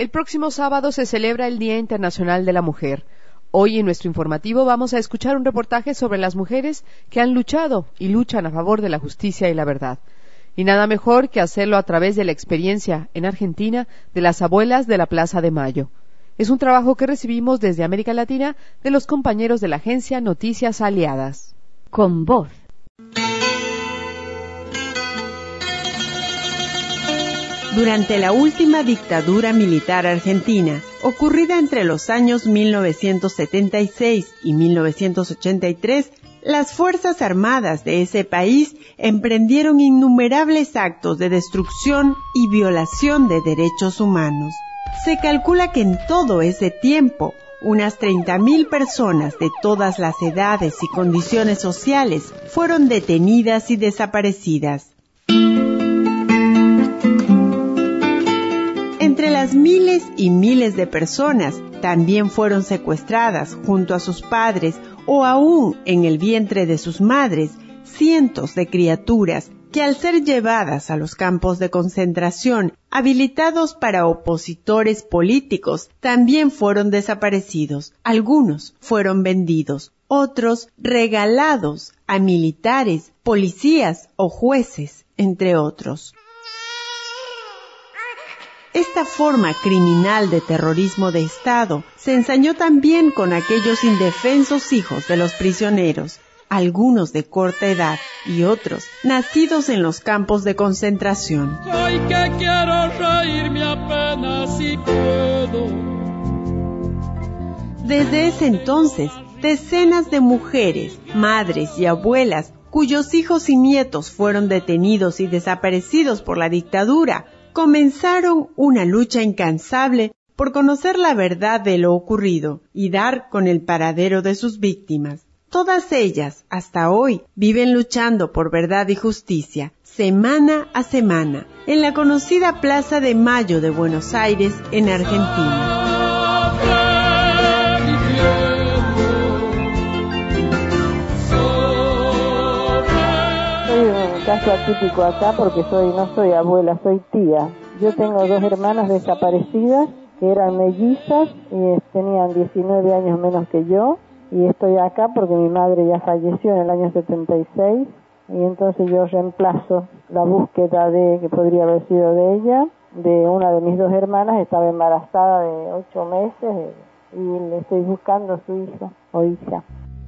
El próximo sábado se celebra el Día Internacional de la Mujer. Hoy en nuestro informativo vamos a escuchar un reportaje sobre las mujeres que han luchado y luchan a favor de la justicia y la verdad. Y nada mejor que hacerlo a través de la experiencia en Argentina de las abuelas de la Plaza de Mayo. Es un trabajo que recibimos desde América Latina de los compañeros de la agencia Noticias Aliadas. Con voz. Durante la última dictadura militar argentina, ocurrida entre los años 1976 y 1983, las Fuerzas Armadas de ese país emprendieron innumerables actos de destrucción y violación de derechos humanos. Se calcula que en todo ese tiempo, unas 30.000 personas de todas las edades y condiciones sociales fueron detenidas y desaparecidas. Entre las miles y miles de personas también fueron secuestradas junto a sus padres o aún en el vientre de sus madres cientos de criaturas que al ser llevadas a los campos de concentración habilitados para opositores políticos también fueron desaparecidos. Algunos fueron vendidos, otros regalados a militares, policías o jueces, entre otros. Esta forma criminal de terrorismo de Estado se ensañó también con aquellos indefensos hijos de los prisioneros, algunos de corta edad y otros nacidos en los campos de concentración. Ay, que quiero reírme apenas si puedo. Desde ese entonces, decenas de mujeres, madres y abuelas cuyos hijos y nietos fueron detenidos y desaparecidos por la dictadura, comenzaron una lucha incansable por conocer la verdad de lo ocurrido y dar con el paradero de sus víctimas. Todas ellas, hasta hoy, viven luchando por verdad y justicia, semana a semana, en la conocida Plaza de Mayo de Buenos Aires, en Argentina. Caso atípico acá porque no soy abuela, soy tía. Yo tengo dos hermanas desaparecidas que eran mellizas y tenían 19 años menos que yo, y estoy acá porque mi madre ya falleció en el año 76 y entonces yo reemplazo la búsqueda que podría haber sido de ella, de una de mis dos hermanas. Estaba embarazada de 8 meses y le estoy buscando a su hijo o hija.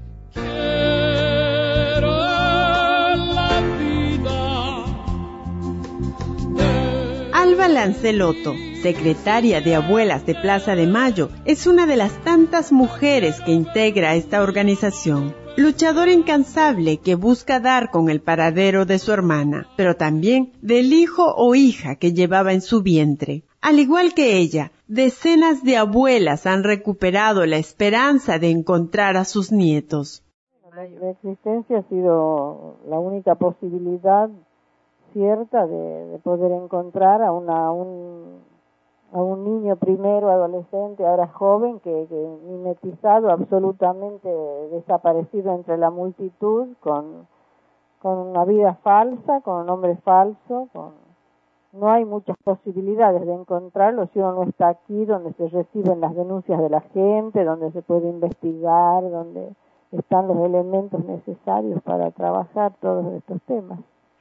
Alba Lancelotto, secretaria de Abuelas de Plaza de Mayo, es una de las tantas mujeres que integra esta organización. Luchadora incansable que busca dar con el paradero de su hermana, pero también del hijo o hija que llevaba en su vientre. Al igual que ella, decenas de abuelas han recuperado la esperanza de encontrar a sus nietos. La existencia ha sido la única posibilidad cierta de poder encontrar a un niño primero, adolescente, ahora joven, que mimetizado, absolutamente desaparecido entre la multitud, con una vida falsa, con un nombre falso, no hay muchas posibilidades de encontrarlo si uno no está aquí, donde se reciben las denuncias de la gente, donde se puede investigar, donde están los elementos necesarios para trabajar todos estos temas.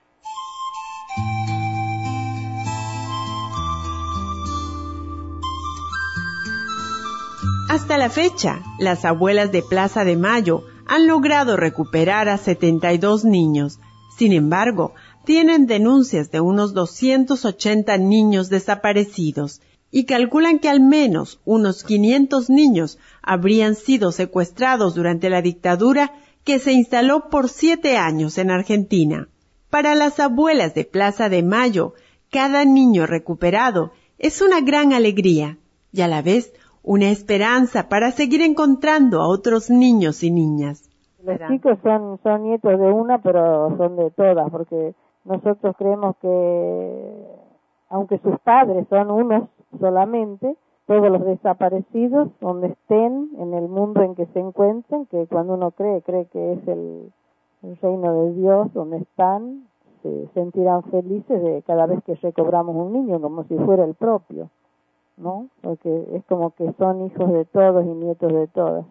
Hasta la fecha, las abuelas de Plaza de Mayo han logrado recuperar a 72 niños. Sin embargo, tienen denuncias de unos 280 niños desaparecidos y calculan que al menos unos 500 niños habrían sido secuestrados durante la dictadura que se instaló por 7 años en Argentina. Para las abuelas de Plaza de Mayo, cada niño recuperado es una gran alegría y a la vez una esperanza para seguir encontrando a otros niños y niñas. Los chicos son nietos de una, pero son de todas, porque nosotros creemos que, aunque sus padres son unos solamente, todos los desaparecidos, donde estén, en el mundo en que se encuentren, que cuando uno cree que es el reino de Dios, donde están, se sentirán felices de cada vez que recobramos un niño, como si fuera el propio. ¿no? Porque es como que son hijos de todos y nietos de todas.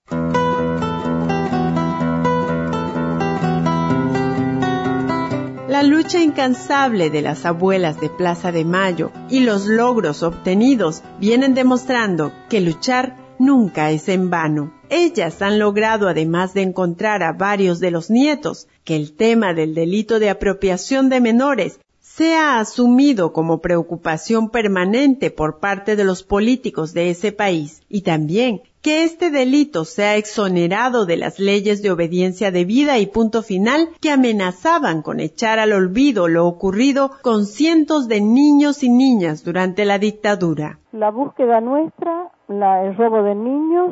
La lucha incansable de las abuelas de Plaza de Mayo y los logros obtenidos vienen demostrando que luchar nunca es en vano. Ellas han logrado, además de encontrar a varios de los nietos, que el tema del delito de apropiación de menores sea asumido como preocupación permanente por parte de los políticos de ese país y también que este delito sea exonerado de las leyes de obediencia debida y punto final que amenazaban con echar al olvido lo ocurrido con cientos de niños y niñas durante la dictadura. La búsqueda nuestra, el robo de niños,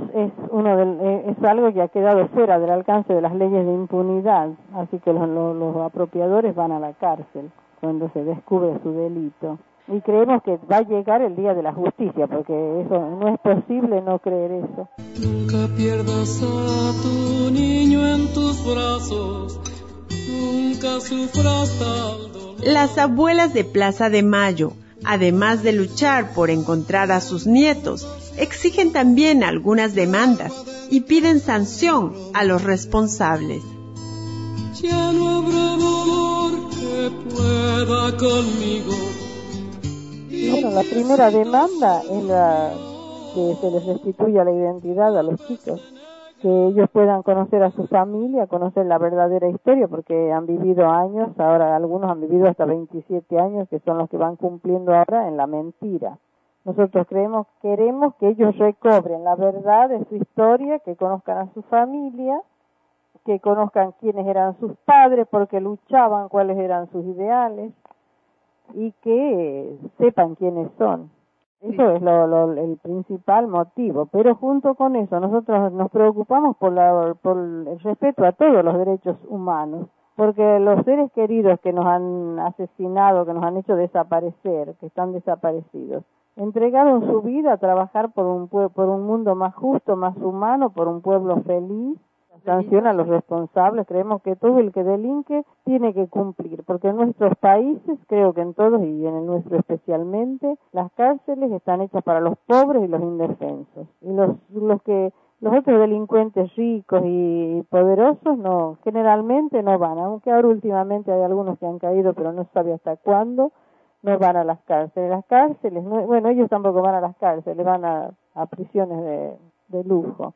es algo que ha quedado fuera del alcance de las leyes de impunidad, así que los apropiadores van a la cárcel cuando se descubre su delito. Y creemos que va a llegar el día de la justicia, porque eso no es posible no creer eso. Nunca pierdas a tu niño en tus brazos, nunca sufras tal dolor. Las abuelas de Plaza de Mayo, además de luchar por encontrar a sus nietos, exigen también algunas demandas y piden sanción a los responsables. Ya no habrá dolor que pueda conmigo. Bueno, la primera demanda es que se les restituya la identidad a los chicos, que ellos puedan conocer a su familia, conocer la verdadera historia, porque han vivido años, ahora algunos han vivido hasta 27 años, que son los que van cumpliendo ahora en la mentira. Nosotros queremos que ellos recobren la verdad de su historia, que conozcan a su familia, que conozcan quiénes eran sus padres, porque luchaban, cuáles eran sus ideales, y que sepan quiénes son. Eso es el principal motivo, pero junto con eso nosotros nos preocupamos por el respeto a todos los derechos humanos, porque los seres queridos que nos han asesinado, que nos han hecho desaparecer, que están desaparecidos, entregaron su vida a trabajar por un mundo más justo, más humano, por un pueblo feliz. Sanciona a los responsables. Creemos que todo el que delinque tiene que cumplir, porque en nuestros países, creo que en todos y en el nuestro especialmente, las cárceles están hechas para los pobres y los indefensos, y los otros delincuentes ricos y poderosos no, generalmente no van, aunque ahora últimamente hay algunos que han caído, pero no sabe hasta cuándo, no van a las cárceles. Las cárceles, bueno, ellos tampoco van a las cárceles, van a prisiones de lujo.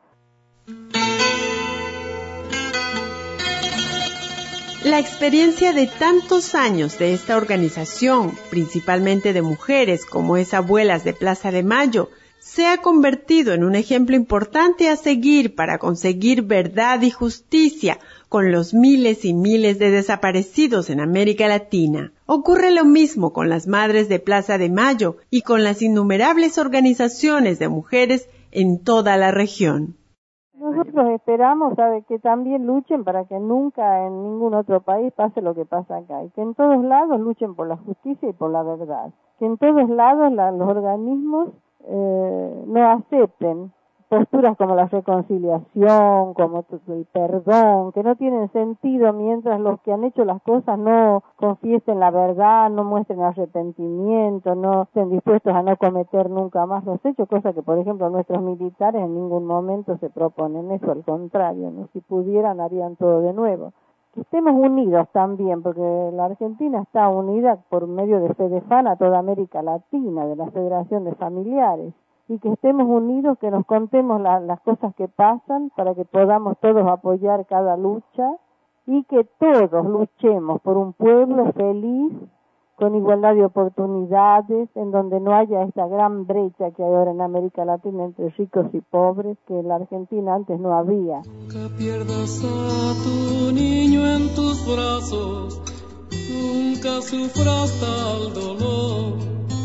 La experiencia de tantos años de esta organización, principalmente de mujeres como es Abuelas de Plaza de Mayo, se ha convertido en un ejemplo importante a seguir para conseguir verdad y justicia con los miles y miles de desaparecidos en América Latina. Ocurre lo mismo con las Madres de Plaza de Mayo y con las innumerables organizaciones de mujeres en toda la región. Nosotros esperamos, que también luchen para que nunca en ningún otro país pase lo que pasa acá, y que en todos lados luchen por la justicia y por la verdad, que en todos lados los organismos no acepten posturas como la reconciliación, como el perdón, que no tienen sentido mientras los que han hecho las cosas no confiesen la verdad, no muestren arrepentimiento, no estén dispuestos a no cometer nunca más los hechos, cosa que, por ejemplo, nuestros militares en ningún momento se proponen eso, al contrario, ¿no? Si pudieran harían todo de nuevo. Que estemos unidos también, porque la Argentina está unida por medio de FEDEFAN a toda América Latina, de la Federación de Familiares, y que estemos unidos, que nos contemos las cosas que pasan para que podamos todos apoyar cada lucha y que todos luchemos por un pueblo feliz, con igualdad de oportunidades, en donde no haya esta gran brecha que hay ahora en América Latina entre ricos y pobres, que en la Argentina antes no había. Nunca pierdas a tu niño en tus brazos, nunca sufras tal dolor.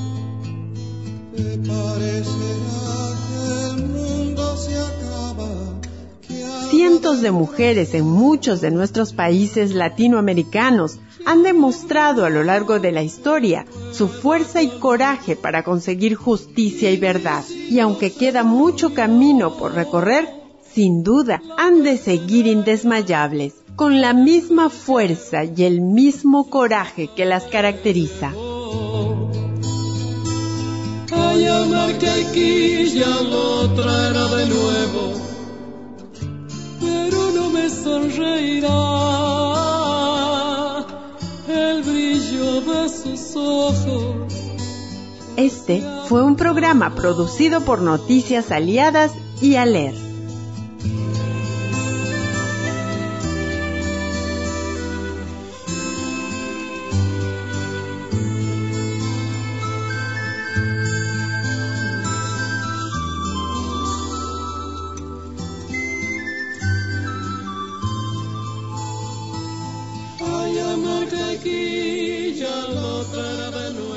Cientos de mujeres en muchos de nuestros países latinoamericanos han demostrado a lo largo de la historia su fuerza y coraje para conseguir justicia y verdad. Y aunque queda mucho camino por recorrer, sin duda han de seguir indesmayables, con la misma fuerza y el mismo coraje que las caracteriza. Ay, Ay, al mar que aquí ya lo traerá de nuevo, pero no me sonreirá el brillo de sus ojos. Este fue un programa producido por Noticias Aliadas y ALER. Ay, amor que aquí ya lo traerá de nuevo.